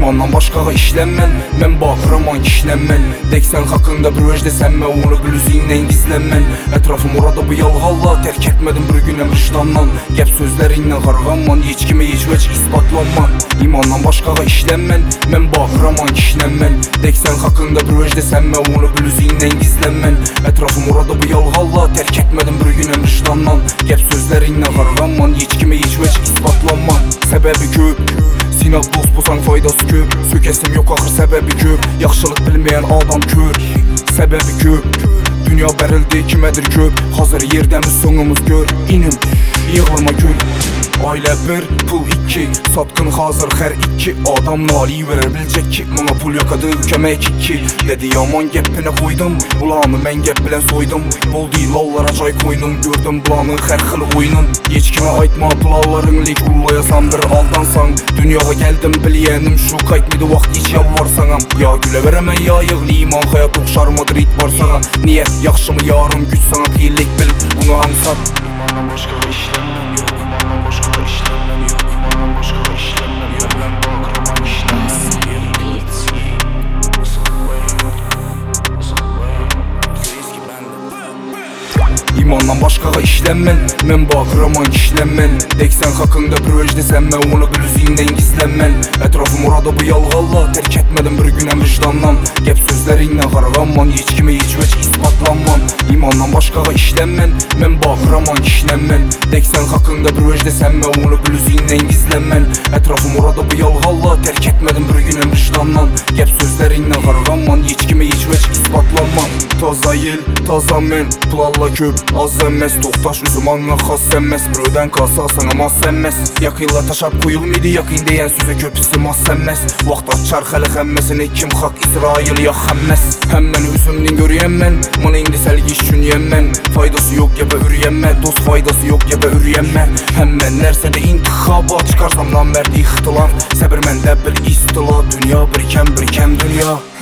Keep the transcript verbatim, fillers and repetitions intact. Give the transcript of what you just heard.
İmandan başqağa işlənmən, mən baxıram kişlənmən. Deksən haqqında bir öz desənmə, onu blüzindən gizlənmən. Ətrafım orada bu yalğalla, tərk etmədim bir günəm vicdandan. Gəp sözlərindən qarğanman, heç kimə heç vəc isbatlanman. İmandan başqağa işlənmən, mən baxıram kişlənmən. Deksən haqqında bir öz desənmə, onu blüzindən gizlənmən. Ətrafım orada bu yalğalla, tərk etmədim bir günəm vicdandan. Gəp sözlərindən qarğanman, heç kimə heç vəc isbatlanman. Səbəbi köp, sinat dost bulsan faydası köp. Sökəsim yok axır səbəbi köp, yaxşılıq bilməyən adam kör. Səbəbi köp, dünya bərildi kimədir köp. Hazır yerdəmiz sonumuz gör, inim yığılma gül. Ailə bir, pul iki, satqın hazır hər iki. Adam nali verər bilcək ki, bana pul yoxadı kömək iki. Dedi yaman gəppinə qoydum, bulanı mən gəp bilən soydum. Boldu lallara cay koydum, gördüm bulanı hər xil oyunun. Heç kimə aytma pılalların, lik ullayasan bir aldansan. Dünyaya gəldim biliyənim şu qaytmidi vaxt iç yalvarsanam. Ya gülə verəmən ya yığlı iman, həyat oxşar Madrid Barsağa. Niyə yaxşı mı yarım güc sana xiyirlik bil, bunu ansat. İmandan başqa işlənməm yox, imandan başqa işlənməm yox, imandan başqa işlənməm yox, mən baxıram işlənməm yox. İmandan başqağa işlənmən, mən baxıram kişlənmən. Deksən haqqında bir öz desənmə, onu blüzindən gizlənmən. Ətrafım orada bu yalğalla, tərk etmədim bir günəm vicdandan. Gəp sözlərindən qarğanman, heç kimə heç vəc isbatlanman. İmandan başqağa işlənmən, mən baxıram kişlənmən. Deksən haqqında bir öz desənmə, onu blüzindən gizlənmən. Ətrafım orada bu yalğalla, tərk etmədim bir günəm vicdandan. Gəp sözlərindən qarğanman, heç kimə heç vəc isbatlanman. Taza yel, taza mən, pulalla köp az sənməz, toxtaş üzüm anla xas sənməz. Brödən kasa sana maz sənməz. Yakıyla taşap koyulmaydı, yakın deyən sözə köpüsü maz sənməz. Vaxt açar xəli xəmməsini, kim xaq İsrail ya xəmməz. Həm mən üzümdən görüyəm mən, mana indi səlgi düşünüyəm mən. Faydası yok ya bə ürüyəmmə, dost faydası yok ya bə ürüyəmmə. Həm mən nərsədə intixaba, çıxarsam namərdi ixtilar. Səbir məndə bir istila, dünya birkəm birkəm dünya.